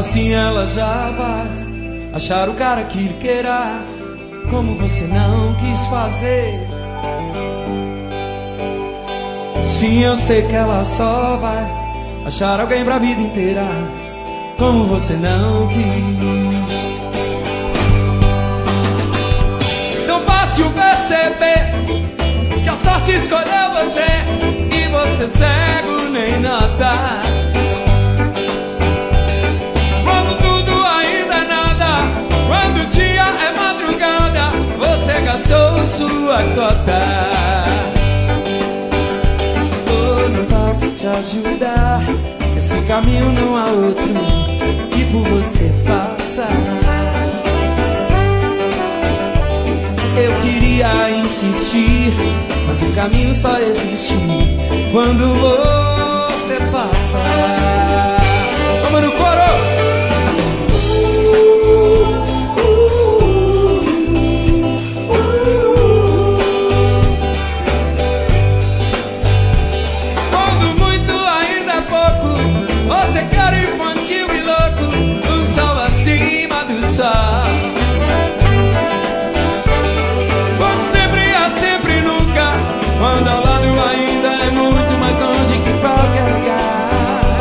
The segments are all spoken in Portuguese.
Assim ela já vai achar o cara que queira, como você não quis fazer. Sim, eu sei que ela só vai achar alguém pra vida inteira, como você não quis. Tão fácil perceber que a sorte escolheu você, e você cego nem nota. Quando tudo ainda é nada, quando o dia é madrugada, você gastou sua cota. Oh, não posso te ajudar, esse caminho não há outro que por você faça. Eu queria insistir, mas o caminho só existe quando você passa. Vamos no coro! Quando muito ainda é pouco, você quer infantil e louco, o sol acima do sol. Quando ao lado ainda é muito mais longe que qualquer lugar.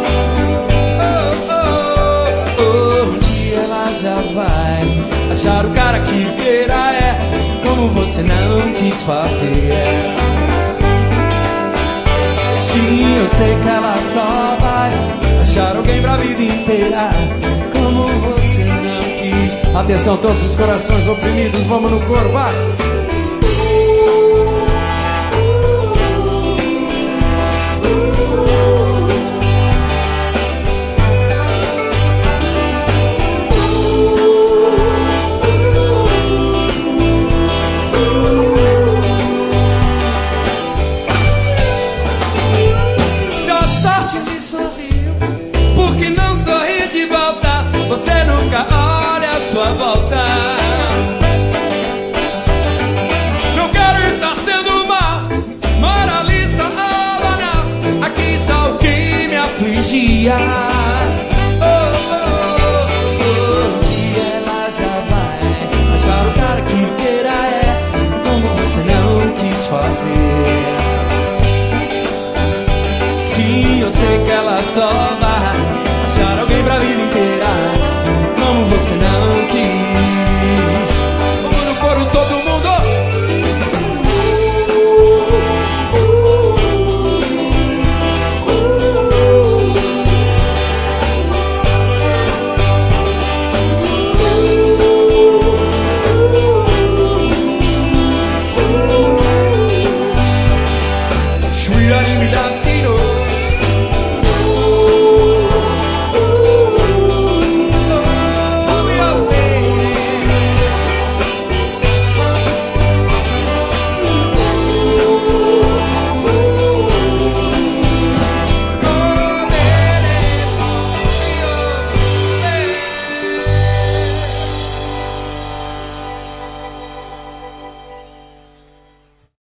Oh, oh, oh, um dia ela já vai achar o cara que queira, como você não quis fazer. Sim, eu sei que ela só vai achar alguém pra vida inteira, como você não quis. Atenção, todos os corações oprimidos, vamos no coro, vai! Você nunca olha a sua volta. Não quero estar sendo má, moralista ou banal. Aqui está o que me afligia. Oh, oh, oh. E ela já vai achar o cara que queira, como você não quis fazer. Sim, eu sei que ela só